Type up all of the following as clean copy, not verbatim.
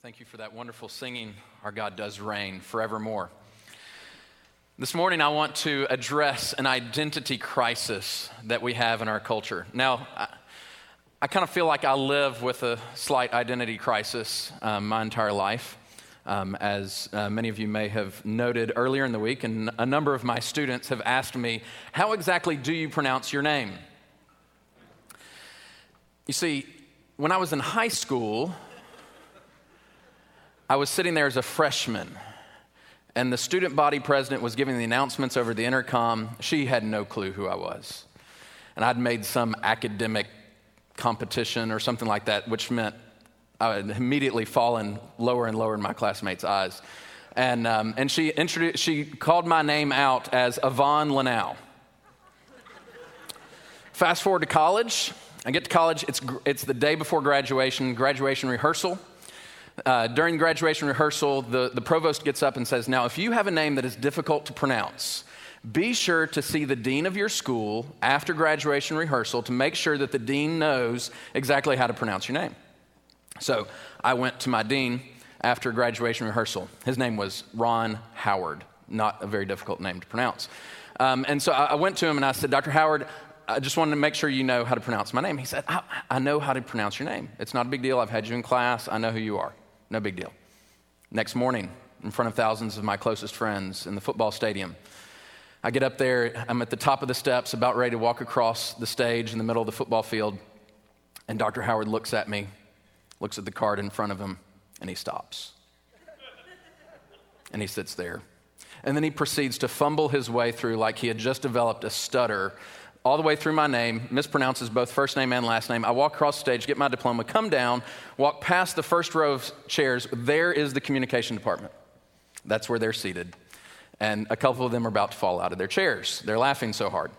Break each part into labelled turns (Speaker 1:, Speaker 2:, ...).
Speaker 1: Thank you for that wonderful singing, Our God Does Reign Forevermore. This morning, I want to address an identity crisis that we have in our culture. Now, I kind of feel like I live with a slight identity crisis my entire life. As many of you may have noted earlier in the week, and a number of my students have asked me, how exactly do you pronounce your name? You see, when I was in high school, I was sitting there as a freshman, and the student body president was giving the announcements over the intercom. She had no clue who I was. And I'd made some academic competition or something like that, which meant I had immediately fallen lower and lower in my classmates' eyes. And she called my name out as Yvonne Lanau. Fast forward to college. I get to college. It's the day before graduation rehearsal. During graduation rehearsal, the provost gets up and says, now, if you have a name that is difficult to pronounce, be sure to see the dean of your school after graduation rehearsal to make sure that the dean knows exactly how to pronounce your name. So I went to my dean after graduation rehearsal. His name was Ron Howard, not a very difficult name to pronounce. And so I went to him and I said, Dr. Howard, I just wanted to make sure you know how to pronounce my name. He said, I know how to pronounce your name. It's not a big deal. I've had you in class. I know who you are. No big deal. Next morning, in front of thousands of my closest friends in the football stadium, I get up there. I'm at the top of the steps, about ready to walk across the stage in the middle of the football field. And Dr. Howard looks at me, looks at the card in front of him, and he stops. And he sits there. And then he proceeds to fumble his way through like he had just developed a stutter all the way through my name, mispronounces both first name and last name. I walk across the stage, get my diploma, come down, walk past the first row of chairs. There is the communication department. That's where they're seated. And a couple of them are about to fall out of their chairs. They're laughing so hard.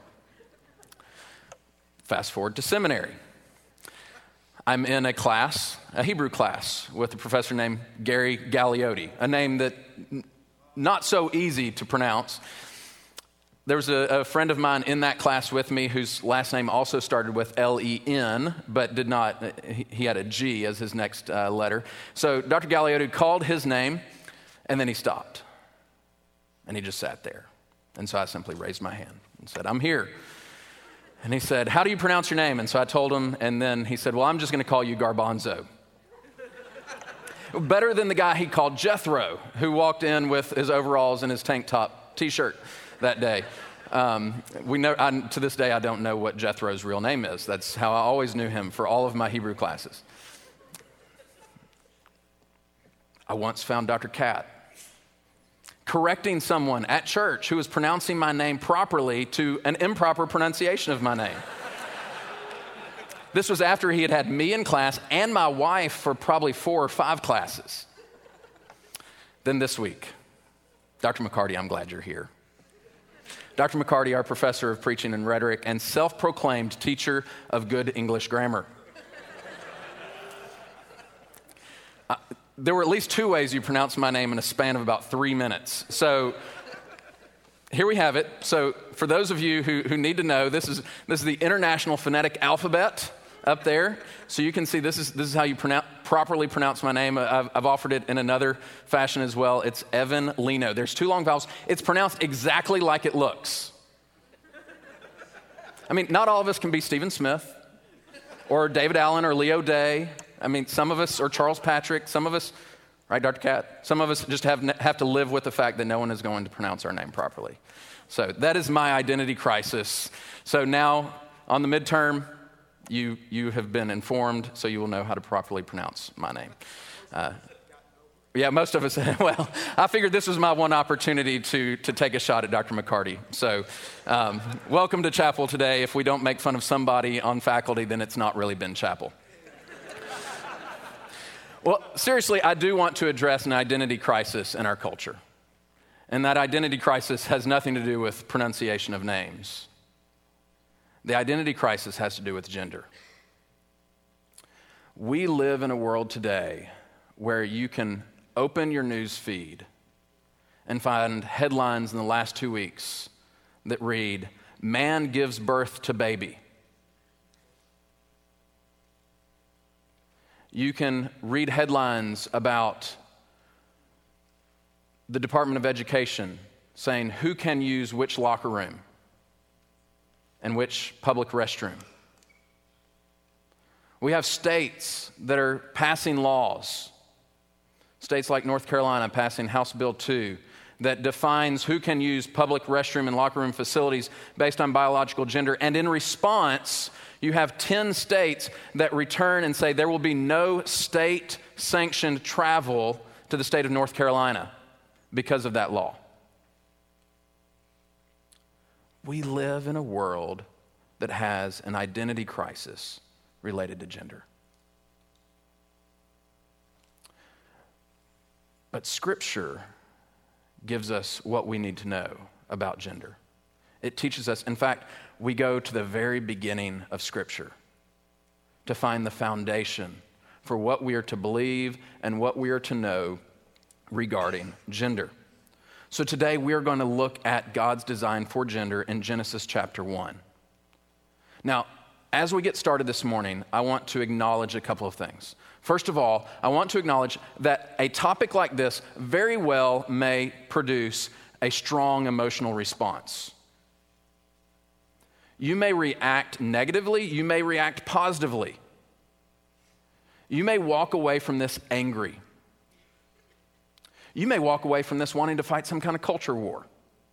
Speaker 1: Fast forward to seminary. I'm in a class, a Hebrew class, with a professor named Gary Galeotti, a name that not so easy to pronounce. There was a friend of mine in that class with me whose last name also started with L-E-N, but did not, he had a G as his next letter. So Dr. Galeotti called his name, and then he stopped. And he just sat there. And so I simply raised my hand and said, I'm here. And he said, how do you pronounce your name? And so I told him, and then he said, well, I'm just going to call you Garbanzo. Better than the guy he called Jethro, who walked in with his overalls and his tank top t-shirt that day. To this day, I don't know what Jethro's real name is. That's how I always knew him for all of my Hebrew classes. I once found Dr. Cat correcting someone at church who was pronouncing my name properly to an improper pronunciation of my name. This was after he had had me in class and my wife for probably 4 or 5 classes. Then this week, Dr. McCarty, I'm glad you're here. Dr. McCarty, our professor of preaching and rhetoric and self-proclaimed teacher of good English grammar. There were at least 2 ways you pronounce my name in a span of about 3 minutes. So here we have it. So for those of you who need to know, this is the International Phonetic Alphabet up there. So you can see this is how you properly pronounce my name. I've offered it in another fashion as well. It's Evan Lino. There's 2 long vowels. It's pronounced exactly like it looks. I mean, not all of us can be Stephen Smith or David Allen or Leo Day. I mean, some of us, or Charles Patrick, some of us, right, Dr. Cat? Some of us just have to live with the fact that no one is going to pronounce our name properly. So that is my identity crisis. So now, on the midterm, you have been informed, so you will know how to properly pronounce my name. Yeah, most of us, well, I figured this was my one opportunity to take a shot at Dr. McCarty. So welcome to chapel today. If we don't make fun of somebody on faculty, then it's not really been chapel. Well, seriously, I do want to address an identity crisis in our culture. And that identity crisis has nothing to do with pronunciation of names. The identity crisis has to do with gender. We live in a world today where you can open your news feed and find headlines in the last 2 weeks that read, "Man gives birth to baby." You can read headlines about the Department of Education saying who can use which locker room and which public restroom. We have states that are passing laws. States like North Carolina passing House Bill 2 that defines who can use public restroom and locker room facilities based on biological gender. And in response, you have 10 states that return and say there will be no state-sanctioned travel to the state of North Carolina because of that law. We live in a world that has an identity crisis related to gender. But Scripture gives us what we need to know about gender. It teaches us, in fact, we go to the very beginning of Scripture to find the foundation for what we are to believe and what we are to know regarding gender. So today we are going to look at God's design for gender in Genesis chapter 1. Now, as we get started this morning, I want to acknowledge a couple of things. First of all, I want to acknowledge that a topic like this very well may produce a strong emotional response. You may react negatively, you may react positively. You may walk away from this angry. You may walk away from this wanting to fight some kind of culture war.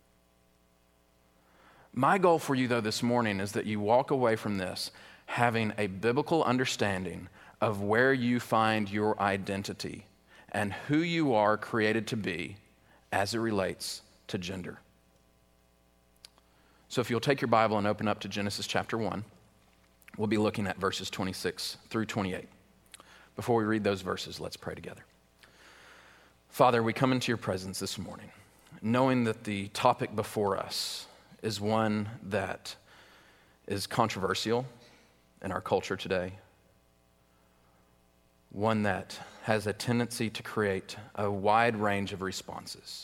Speaker 1: My goal for you, though, this morning is that you walk away from this having a biblical understanding of where you find your identity and who you are created to be as it relates to gender. So if you'll take your Bible and open up to Genesis chapter 1, we'll be looking at verses 26 through 28. Before we read those verses, let's pray together. Father, we come into your presence this morning, knowing that the topic before us is one that is controversial in our culture today, one that has a tendency to create a wide range of responses.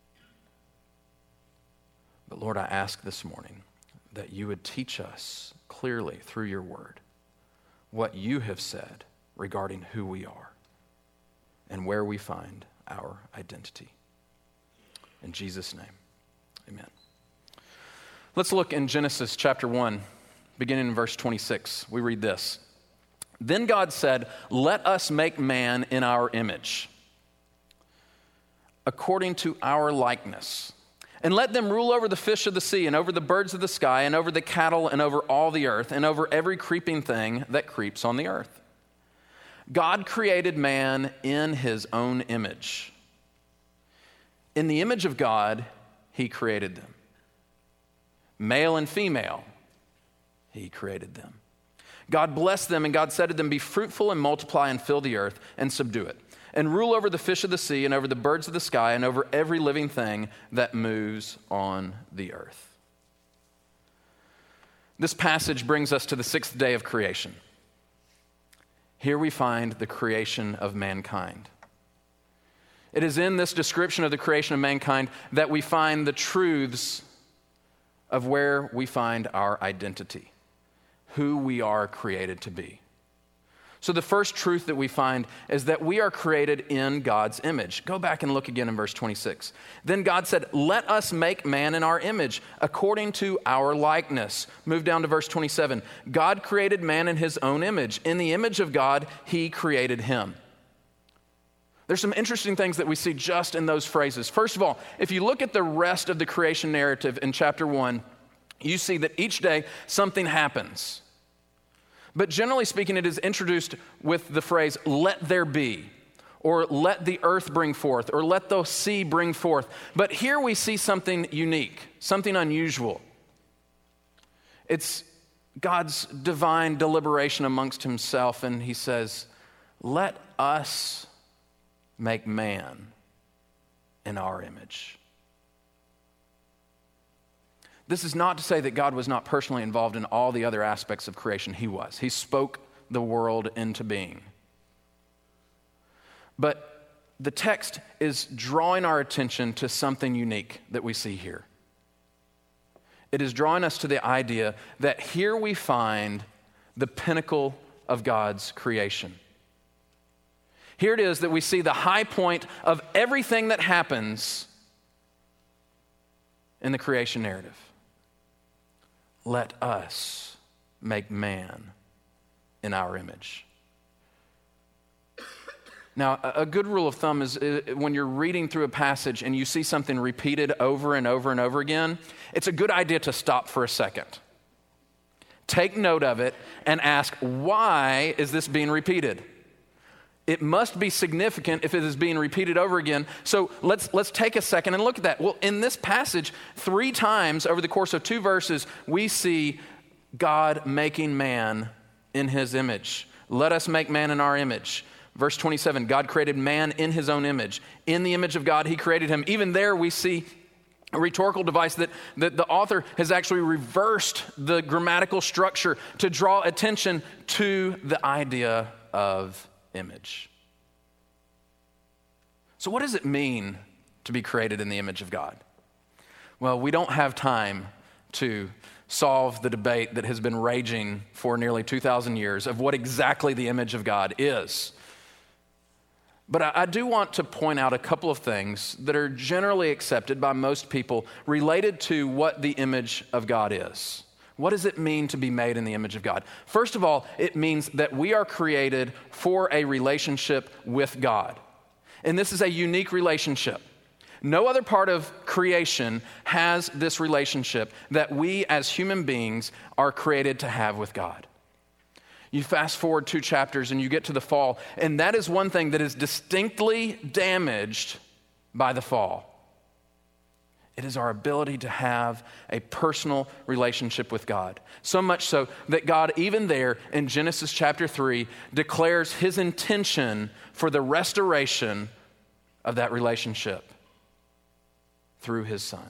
Speaker 1: But Lord, I ask this morning that you would teach us clearly through your word what you have said regarding who we are and where we find our identity. In Jesus' name, amen. Let's look in Genesis chapter 1, beginning in verse 26. We read this. Then God said, "Let us make man in our image, according to our likeness, and let them rule over the fish of the sea, and over the birds of the sky, and over the cattle, and over all the earth, and over every creeping thing that creeps on the earth." God created man in his own image. In the image of God, he created them. Male and female, he created them. God blessed them, and God said to them, "Be fruitful and multiply and fill the earth and subdue it, and rule over the fish of the sea and over the birds of the sky and over every living thing that moves on the earth." This passage brings us to the sixth day of creation. Here we find the creation of mankind. It is in this description of the creation of mankind that we find the truths of where we find our identity, who we are created to be. So the first truth that we find is that we are created in God's image. Go back and look again in verse 26. Then God said, "Let us make man in our image, according to our likeness." Move down to verse 27. God created man in his own image. In the image of God, he created him. There's some interesting things that we see just in those phrases. First of all, if you look at the rest of the creation narrative in chapter 1, you see that each day something happens. But generally speaking, it is introduced with the phrase, "let there be," or "let the earth bring forth," or "let the sea bring forth." But here we see something unique, something unusual. It's God's divine deliberation amongst himself, and he says, "Let us make man in our image." This is not to say that God was not personally involved in all the other aspects of creation. He was. He spoke the world into being. But the text is drawing our attention to something unique that we see here. It is drawing us to the idea that here we find the pinnacle of God's creation. Here it is that we see the high point of everything that happens in the creation narrative. Let us make man in our image. Now, a good rule of thumb is when you're reading through a passage and you see something repeated over and over and over again, it's a good idea to stop for a second. Take note of it and ask, why is this being repeated? It must be significant if it is being repeated over again. So let's take a second and look at that. Well, in this passage, 3 times over the course of 2 verses, we see God making man in his image. Let us make man in our image. Verse 27, God created man in his own image. In the image of God, he created him. Even there we see a rhetorical device that the author has actually reversed the grammatical structure to draw attention to the idea of image. So what does it mean to be created in the image of God? Well, we don't have time to solve the debate that has been raging for nearly 2,000 years of what exactly the image of God is. But I do want to point out a couple of things that are generally accepted by most people related to what the image of God is. What does it mean to be made in the image of God? First of all, it means that we are created for a relationship with God. And this is a unique relationship. No other part of creation has this relationship that we as human beings are created to have with God. You fast forward 2 chapters and you get to the fall, and that is one thing that is distinctly damaged by the fall. It is our ability to have a personal relationship with God. So much so that God, even there in Genesis chapter 3, declares his intention for the restoration of that relationship through his Son.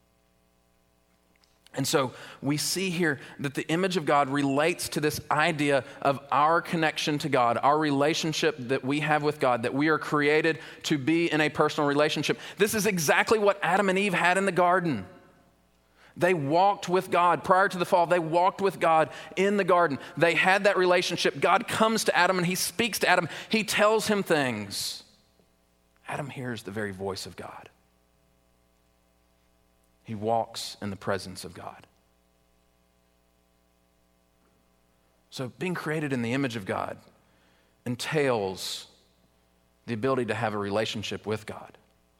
Speaker 1: And so we see here that the image of God relates to this idea of our connection to God, our relationship that we have with God, that we are created to be in a personal relationship. This is exactly what Adam and Eve had in the garden. They walked with God. Prior to the fall, they walked with God in the garden. They had that relationship. God comes to Adam and he speaks to Adam. He tells him things. Adam hears the very voice of God. He walks in the presence of God. So being created in the image of God entails the ability to have a relationship with God.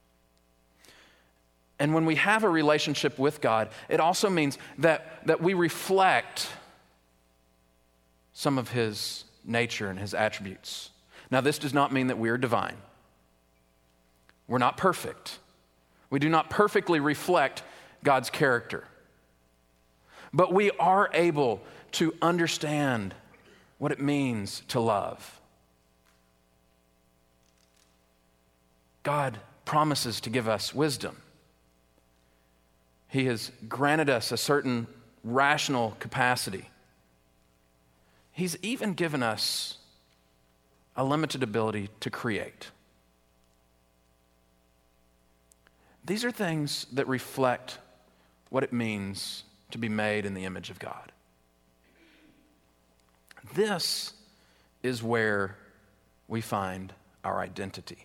Speaker 1: And when we have a relationship with God, it also means that we reflect some of his nature and his attributes. Now, this does not mean that we are divine. We're not perfect. We do not perfectly reflect God's character. But we are able to understand what it means to love. God promises to give us wisdom. He has granted us a certain rational capacity. He's even given us a limited ability to create. These are things that reflect what it means to be made in the image of God. This is where we find our identity.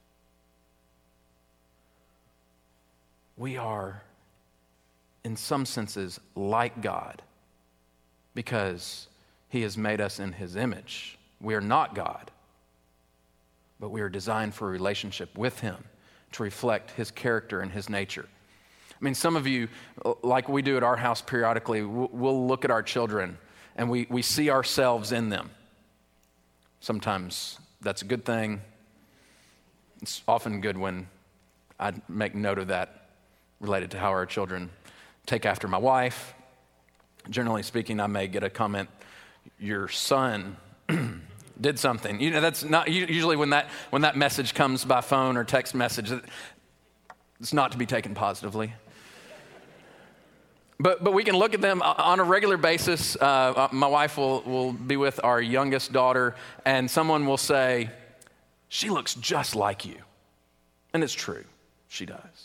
Speaker 1: We are, in some senses, like God because he has made us in his image. We are not God, but we are designed for a relationship with him to reflect his character and his nature. I mean, some of you, like we do at our house periodically, we'll look at our children and we see ourselves in them. Sometimes that's a good thing. It's often good when I make note of that related to how our children take after my wife. Generally speaking, I may get a comment, your son did something. You know, that's not usually when that message comes by phone or text message, it's not to be taken positively. But we can look at them on a regular basis. My wife will be with our youngest daughter, and someone will say, she looks just like you. And it's true, she does.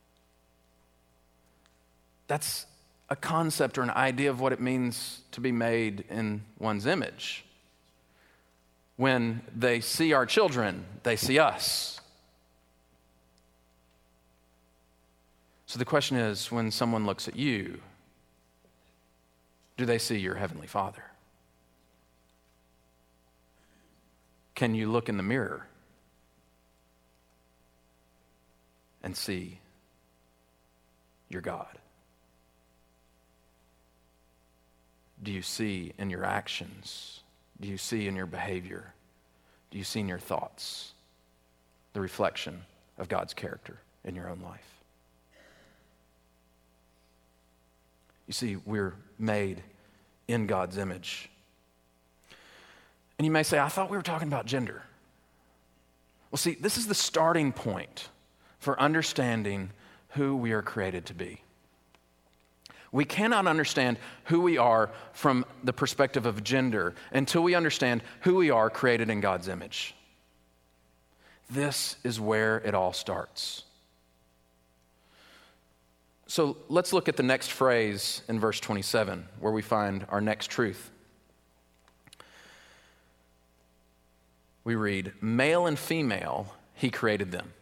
Speaker 1: That's a concept or an idea of what it means to be made in one's image. When they see our children, they see us. So the question is, when someone looks at you, do they see your Heavenly Father? Can you look in the mirror and see your God? Do you see in your actions? Do you see in your behavior? Do you see in your thoughts the reflection of God's character in your own life? You see, we're made in God's image. And you may say, I thought we were talking about gender. Well, see, this is the starting point for understanding who we are created to be. We cannot understand who we are from the perspective of gender until we understand who we are created in God's image. This is where it all starts. So let's look at the next phrase in verse 27, where we find our next truth. We read, male and female, he created them.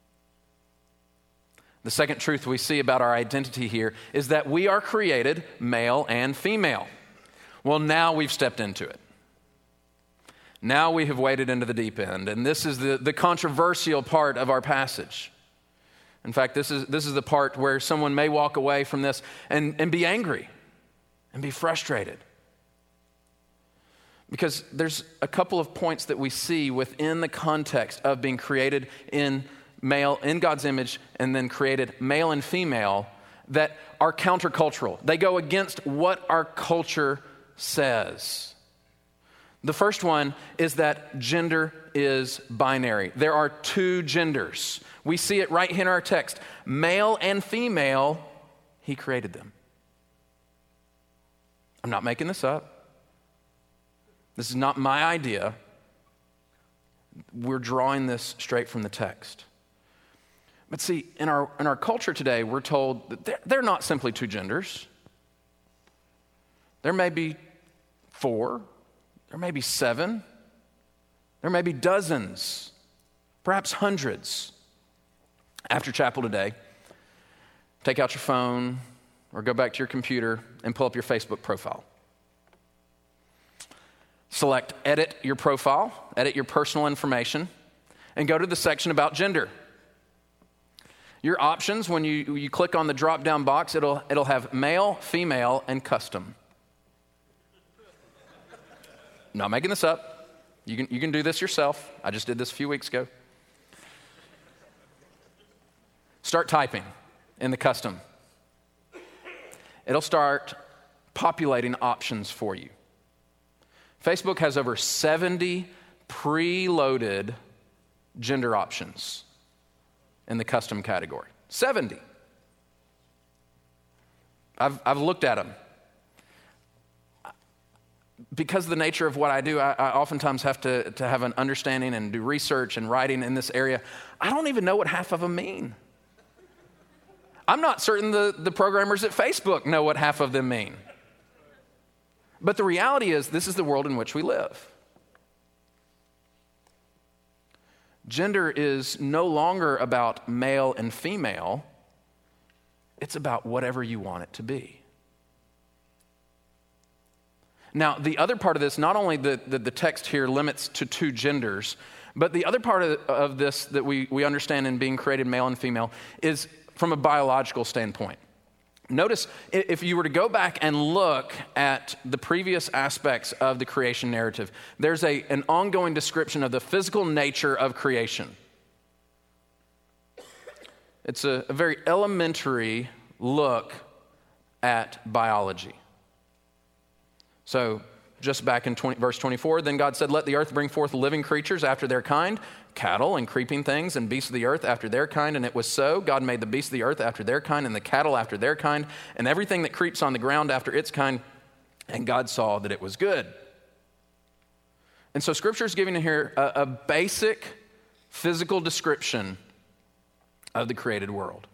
Speaker 1: The second truth we see about our identity here is that we are created male and female. Well, now we've stepped into it. Now we have waded into the deep end, and this is the controversial part of our passage. In fact, this is the part where someone may walk away from this and be angry and be frustrated. Because there's a couple of points that we see within the context of being created in God's image and then created male and female that are countercultural. They go against what our culture says. The first one is that gender is binary. There are two genders. We see it right here in our text. Male and female, he created them. I'm not making this up. This is not my idea. We're drawing this straight from the text. But see, in our culture today, we're told that they're not simply two genders. There may be 4, there may be 7, there may be dozens, perhaps hundreds. After chapel today, take out your phone or go back to your computer and pull up your Facebook profile. Select edit your profile, edit your personal information, and go to the section about gender. Your options, when you click on the drop-down box, it'll have male, female, and custom. Not making this up. You can do this yourself. I just did this a few weeks ago. Start typing in the custom. It'll start populating options for you. Facebook has over 70 preloaded gender options in the custom category. 70. I've looked at them. Because of the nature of what I do, I oftentimes have to have an understanding and do research and writing in this area. I don't even know what half of them mean. I'm not certain the programmers at Facebook know what half of them mean. But the reality is, this is the world in which we live. Gender is no longer about male and female. It's about whatever you want it to be. Now, the other part of this, not only the text here limits to two genders, but the other part of this that we understand in being created male and female is from a biological standpoint. Notice, if you were to go back and look at the previous aspects of the creation narrative, there's an ongoing description of the physical nature of creation. It's a very elementary look at biology. So, just back in verse 24, then God said, let the earth bring forth living creatures after their kind, cattle and creeping things and beasts of the earth after their kind. And it was so. God made the beasts of the earth after their kind and the cattle after their kind and everything that creeps on the ground after its kind. And God saw that it was good. And so Scripture is giving here a basic physical description of the created world.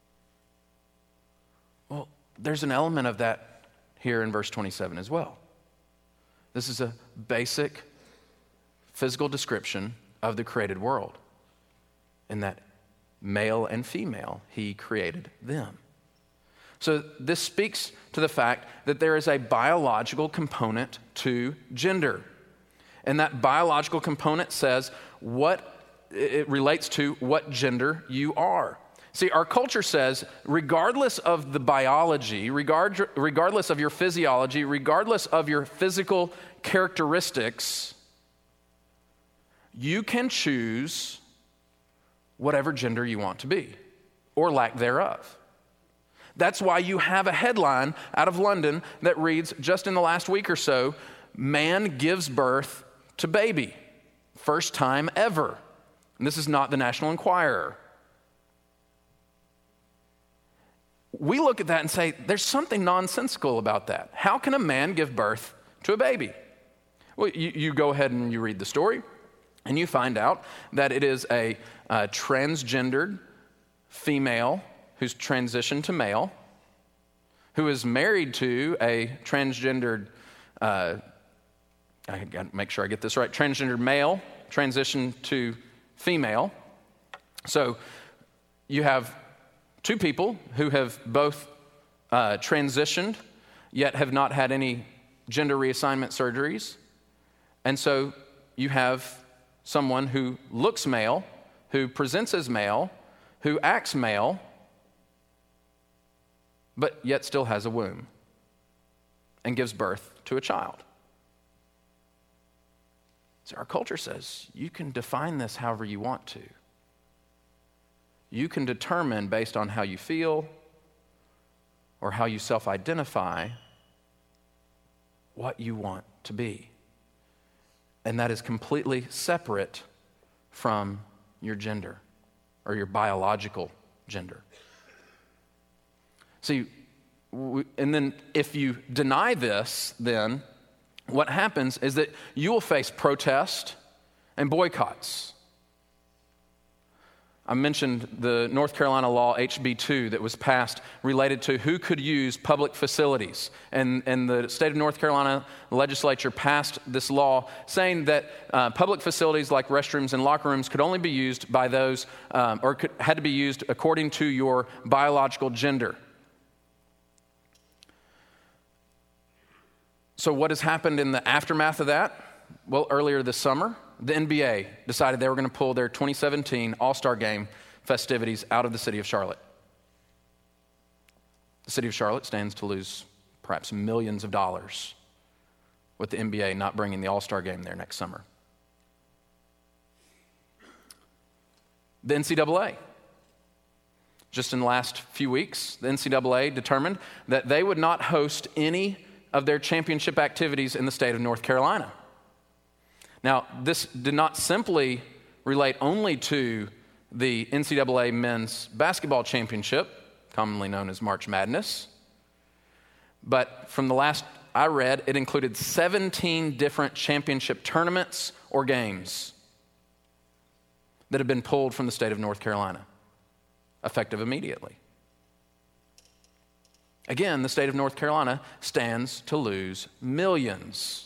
Speaker 1: Well, there's an element of that here in verse 27 as well. This is a basic physical description of the created world, in that male and female, he created them. So this speaks to the fact that there is a biological component to gender. And that biological component says it relates to what gender you are. See, our culture says, regardless of the biology, regardless of your physiology, regardless of your physical characteristics, you can choose whatever gender you want to be, or lack thereof. That's why you have a headline out of London that reads, just in the last week or so, man gives birth to baby. First time ever. And this is not the National Enquirer. We look at that and say, there's something nonsensical about that. How can a man give birth to a baby? Well, you go ahead and you read the story, and you find out that it is a transgendered female who's transitioned to male, who is married to a transgendered, I got to make sure I get this right, transgendered male, transitioned to female. So you have two people who have both transitioned, yet have not had any gender reassignment surgeries. And so you have someone who looks male, who presents as male, who acts male, but yet still has a womb and gives birth to a child. So our culture says you can define this however you want to. You can determine based on how you feel or how you self-identify what you want to be. And that is completely separate from your gender or your biological gender. See, and then if you deny this, then what happens is that you will face protest and boycotts. I mentioned the North Carolina law, HB 2, that was passed related to who could use public facilities. And the state of North Carolina legislature passed this law saying that public facilities like restrooms and locker rooms could only be used by those, had to be used according to your biological gender. So what has happened in the aftermath of that? Well, earlier this summer, the NBA decided they were going to pull their 2017 All-Star Game festivities out of the city of Charlotte. The city of Charlotte stands to lose perhaps millions of dollars with the NBA not bringing the All-Star Game there next summer. The NCAA. Just in the last few weeks, the NCAA determined that they would not host any of their championship activities in the state of North Carolina. Now, this did not simply relate only to the NCAA men's basketball championship, commonly known as March Madness, but from the last I read, it included 17 different championship tournaments or games that have been pulled from the state of North Carolina, effective immediately. Again, the state of North Carolina stands to lose millions.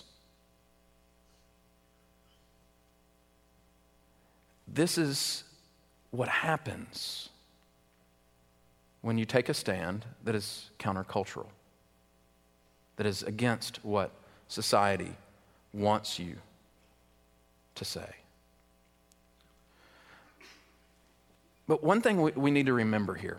Speaker 1: This is what happens when you take a stand that is countercultural, that is against what society wants you to say. But one thing we need to remember here,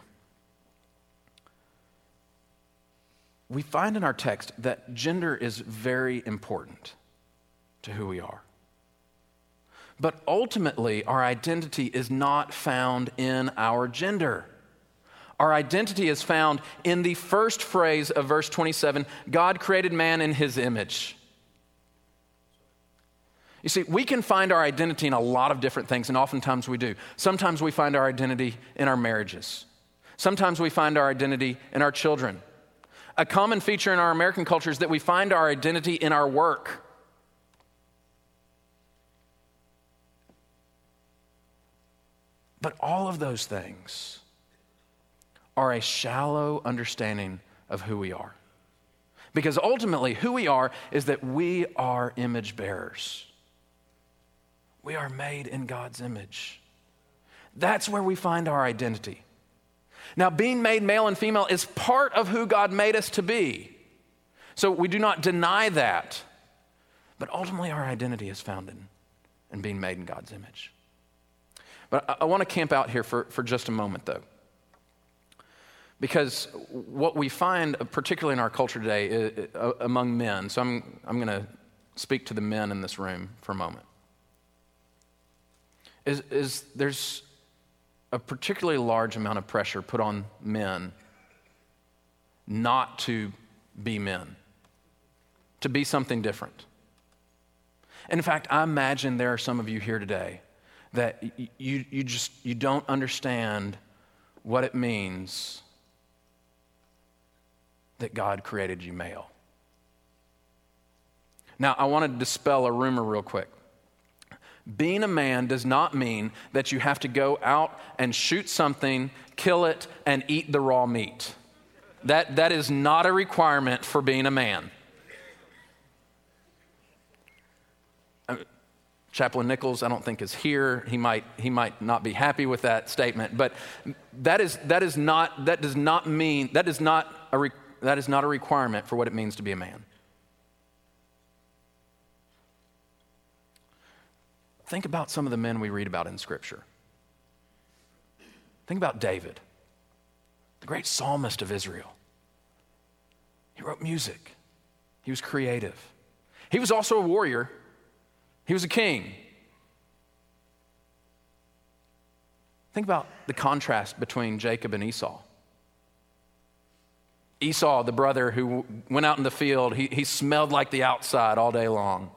Speaker 1: we find in our text that gender is very important to who we are. But ultimately, our identity is not found in our gender. Our identity is found in the first phrase of verse 27, God created man in his image. You see, we can find our identity in a lot of different things, and oftentimes we do. Sometimes we find our identity in our marriages. Sometimes we find our identity in our children. A common feature in our American culture is that we find our identity in our work. But all of those things are a shallow understanding of who we are. Because ultimately, who we are is that we are image bearers. We are made in God's image. That's where we find our identity. Now, being made male and female is part of who God made us to be. So we do not deny that. But ultimately, our identity is found in being made in God's image. But I want to camp out here for just a moment, though. Because what we find, particularly in our culture today, among men, so I'm going to speak to the men in this room for a moment, is there's a particularly large amount of pressure put on men not to be men, to be something different. And in fact, I imagine there are some of you here today that you don't understand what it means that God created you male. Now, I want to dispel a rumor real quick. Being a man does not mean that you have to go out and shoot something, kill it, and eat the raw meat. That is not a requirement for being a man. Chaplain Nichols, I don't think, is here. He might not be happy with that statement, but that is not a requirement for what it means to be a man. Think about some of the men we read about in Scripture. Think about David, the great psalmist of Israel. He wrote music. He was creative. He was also a warrior. He was a king. Think about the contrast between Jacob and Esau. Esau, the brother who went out in the field, he smelled like the outside all day long.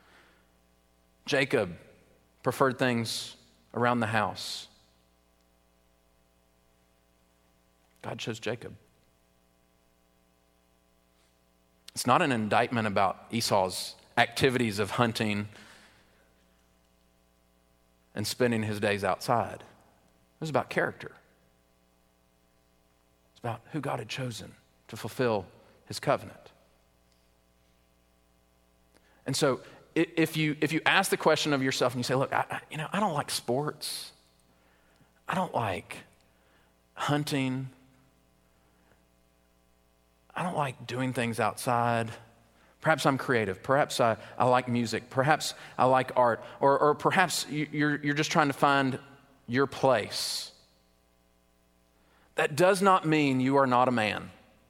Speaker 1: Jacob preferred things around the house. God chose Jacob. It's not an indictment about Esau's activities of hunting and spending his days outside. It was about character. It's about who God had chosen to fulfill his covenant. And so if you ask the question of yourself and you say, look, I don't like sports. I don't like hunting. I don't like doing things outside. Perhaps I'm creative. Perhaps I like music. Perhaps I like art. Or perhaps you're just trying to find your place. That does not mean you are not a man.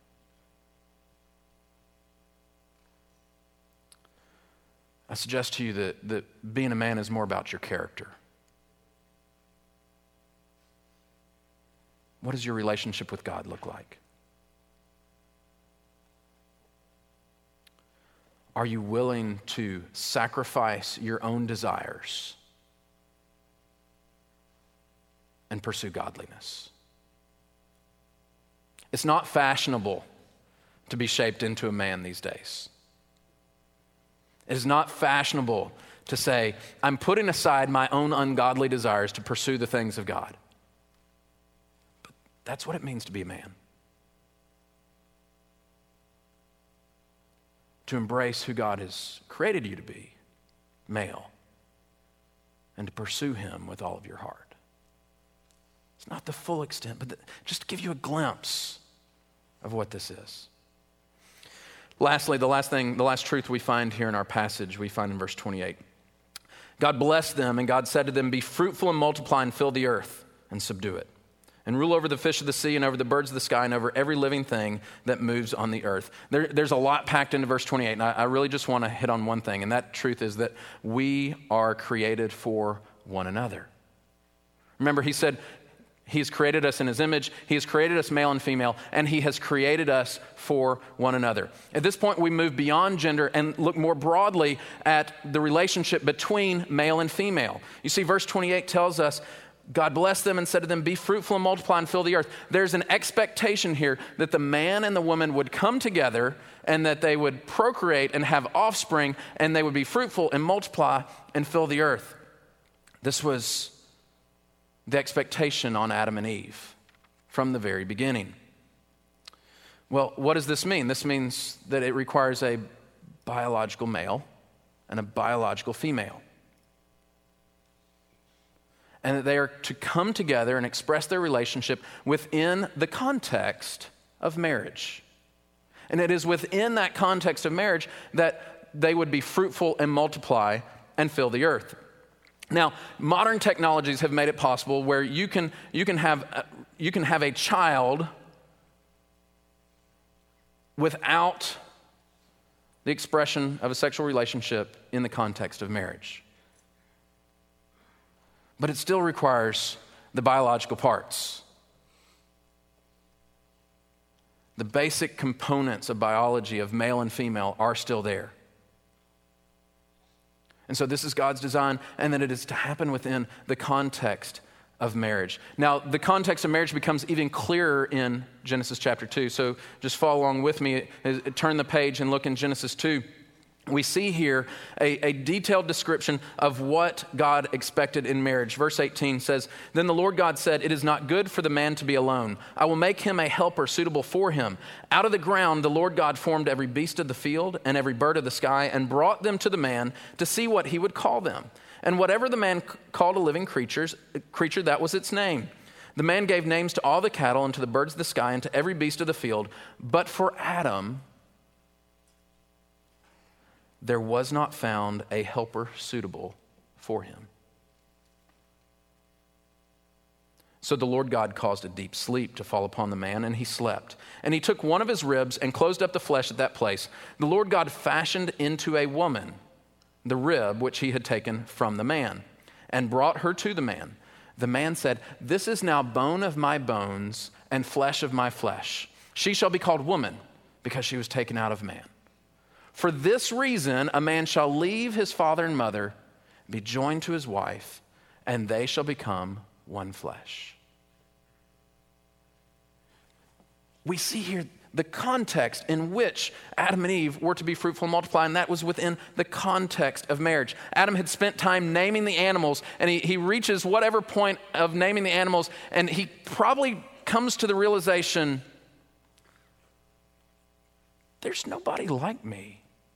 Speaker 1: I suggest to you that being a man is more about your character. What does your relationship with God look like? Are you willing to sacrifice your own desires and pursue godliness? It's not fashionable to be shaped into a man these days. It is not fashionable to say, I'm putting aside my own ungodly desires to pursue the things of God. But that's what it means to be a man. To embrace who God has created you to be, male, and to pursue him with all of your heart. It's not the full extent, but just to give you a glimpse of what this is. Lastly, the last truth we find here in our passage, we find in verse 28. God blessed them, and God said to them, be fruitful and multiply and fill the earth and subdue it, and rule over the fish of the sea and over the birds of the sky and over every living thing that moves on the earth. There's a lot packed into verse 28, and I really just want to hit on one thing, and that truth is that we are created for one another. Remember, he said, he has created us in his image. He has created us male and female, and he has created us for one another. At this point, we move beyond gender and look more broadly at the relationship between male and female. You see, verse 28 tells us, God blessed them and said to them, be fruitful and multiply and fill the earth. There's an expectation here that the man and the woman would come together and that they would procreate and have offspring, and they would be fruitful and multiply and fill the earth. This was the expectation on Adam and Eve from the very beginning. Well, what does this mean? This means that it requires a biological male and a biological female. and that they are to come together and express their relationship within the context of marriage. And it is within that context of marriage that they would be fruitful and multiply and fill the earth. Now, modern technologies have made it possible where you can have a child without the expression of a sexual relationship in the context of marriage. But it still requires the biological parts. The basic components of biology of male and female are still there. And so this is God's design, and that it is to happen within the context of marriage. Now, the context of marriage becomes even clearer in Genesis chapter 2. So just follow along with me. Turn the page and look in Genesis 2. We see here a detailed description of what God expected in marriage. Verse 18 says, "Then the Lord God said, 'It is not good for the man to be alone. I will make him a helper suitable for him. Out of the ground the Lord God formed every beast of the field and every bird of the sky and brought them to the man to see what he would call them. And whatever the man called a living creature, that was its name. The man gave names to all the cattle and to the birds of the sky and to every beast of the field. But for Adam there was not found a helper suitable for him. So the Lord God caused a deep sleep to fall upon the man, and he slept. And he took one of his ribs and closed up the flesh at that place. The Lord God fashioned into a woman the rib which he had taken from the man, and brought her to the man. The man said, 'This is now bone of my bones and flesh of my flesh. She shall be called woman, because she was taken out of man. For this reason, a man shall leave his father and mother, be joined to his wife, and they shall become one flesh.'" We see here the context in which Adam and Eve were to be fruitful and multiply, and that was within the context of marriage. Adam had spent time naming the animals, and he reaches whatever point of naming the animals, and he probably comes to the realization, there's nobody like me.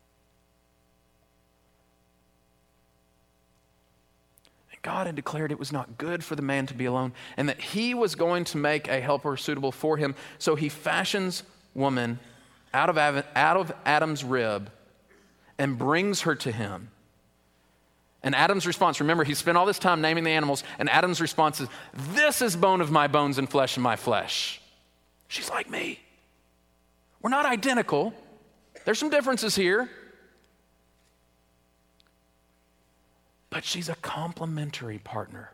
Speaker 1: God had declared it was not good for the man to be alone, and that he was going to make a helper suitable for him. So he fashions woman out of Adam's rib and brings her to him. And Adam's response, remember, he spent all this time naming the animals, and Adam's response is, "This is bone of my bones and flesh of my flesh. She's like me." We're not identical. There's some differences here. But she's a complementary partner.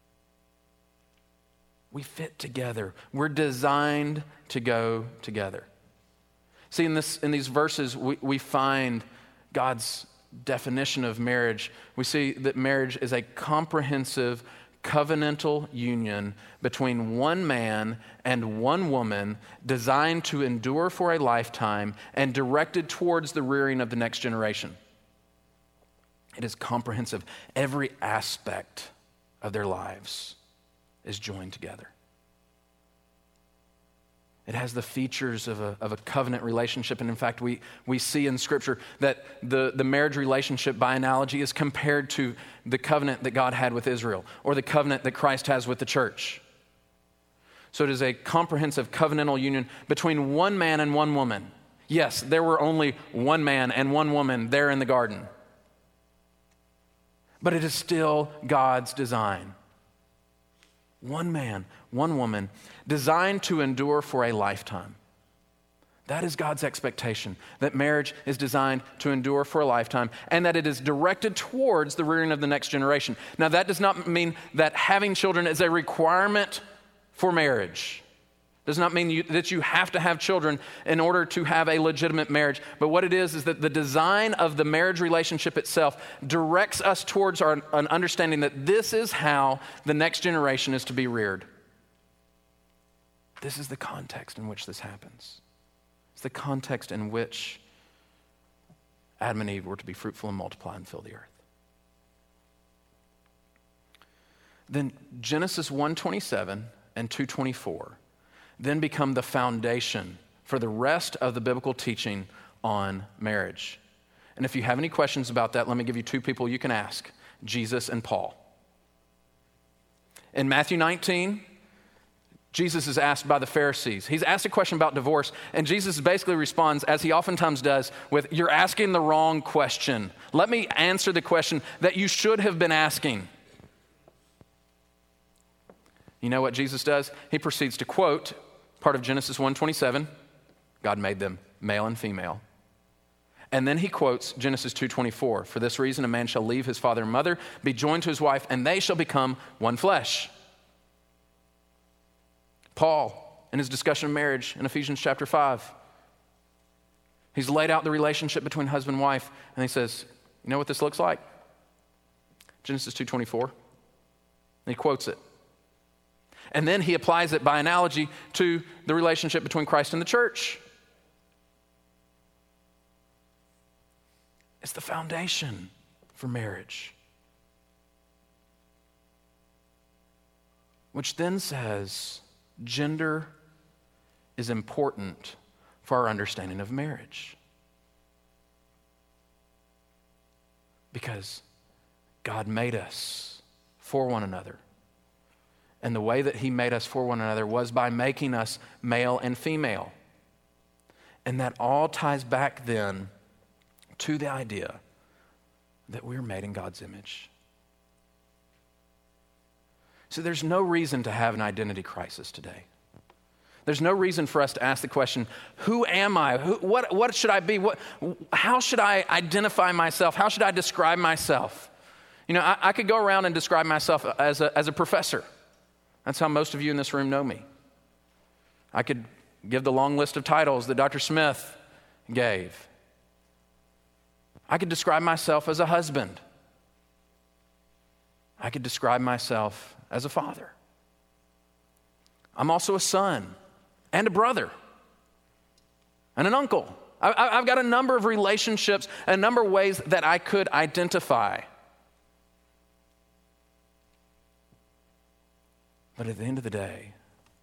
Speaker 1: We fit together. We're designed to go together. See, in these verses, we find God's definition of marriage. We see that marriage is a comprehensive, covenantal union between one man and one woman designed to endure for a lifetime and directed towards the rearing of the next generation. It is comprehensive. Every aspect of their lives is joined together. It has the features of a covenant relationship. And in fact, we see in Scripture that the marriage relationship, by analogy, is compared to the covenant that God had with Israel, or the covenant that Christ has with the church. So it is a comprehensive covenantal union between one man and one woman. Yes, there were only one man and one woman there in the garden. But it is still God's design. One man, one woman, designed to endure for a lifetime. That is God's expectation, that marriage is designed to endure for a lifetime, and that it is directed towards the rearing of the next generation. Now, that does not mean that having children is a requirement for marriage. Does not mean that you have to have children in order to have a legitimate marriage. But what it is that the design of the marriage relationship itself directs us towards an understanding that this is how the next generation is to be reared. This is the context in which this happens. It's the context in which Adam and Eve were to be fruitful and multiply and fill the earth. Then Genesis 1:27 and 2:24 then become the foundation for the rest of the biblical teaching on marriage. And if you have any questions about that, let me give you two people you can ask, Jesus and Paul. In Matthew 19, Jesus is asked by the Pharisees. He's asked a question about divorce, and Jesus basically responds, as he oftentimes does, with, "You're asking the wrong question. Let me answer the question that you should have been asking." You know what Jesus does? He proceeds to quote part of Genesis 1:27. God made them male and female. And then he quotes Genesis 2:24. "For this reason, a man shall leave his father and mother, be joined to his wife, and they shall become one flesh." Paul, in his discussion of marriage in Ephesians chapter 5, he's laid out the relationship between husband and wife, and he says, you know what this looks like? Genesis 2:24. And he quotes it. And then he applies it by analogy to the relationship between Christ and the church. It's the foundation for marriage. Which then says, gender is important for our understanding of marriage. Because God made us for one another. And the way that he made us for one another was by making us male and female. And that all ties back then to the idea that we're made in God's image. So there's no reason to have an identity crisis today. There's no reason for us to ask the question, who am I? What should I be? How should I identify myself? How should I describe myself? You know, I could go around and describe myself as a professor. That's how most of you in this room know me. I could give the long list of titles that Dr. Smith gave. I could describe myself as a husband. I could describe myself as a father. I'm also a son and a brother and an uncle. I've got a number of relationships, a number of ways that I could identify. But at the end of the day,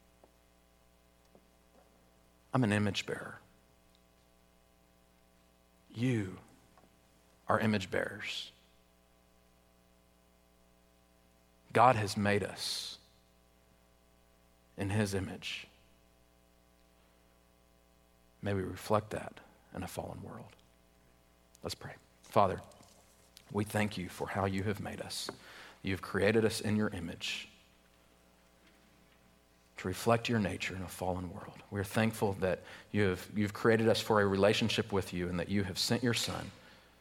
Speaker 1: I'm an image bearer. You are image bearers. God has made us in his image. May we reflect that in a fallen world. Let's pray. Father, we thank you for how you have made us. You've created us in your image to reflect your nature in a fallen world. We're thankful that you've created us for a relationship with you and that you have sent your Son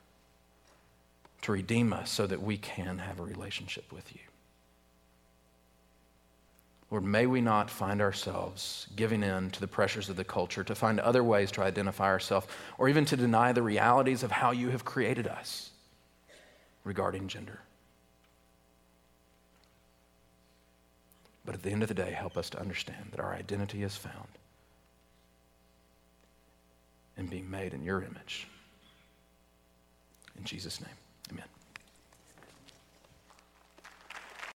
Speaker 1: to redeem us so that we can have a relationship with you. Lord, may we not find ourselves giving in to the pressures of the culture, to find other ways to identify ourselves, or even to deny the realities of how you have created us regarding gender. But at the end of the day, help us to understand that our identity is found in being made in your image. In Jesus' name, amen.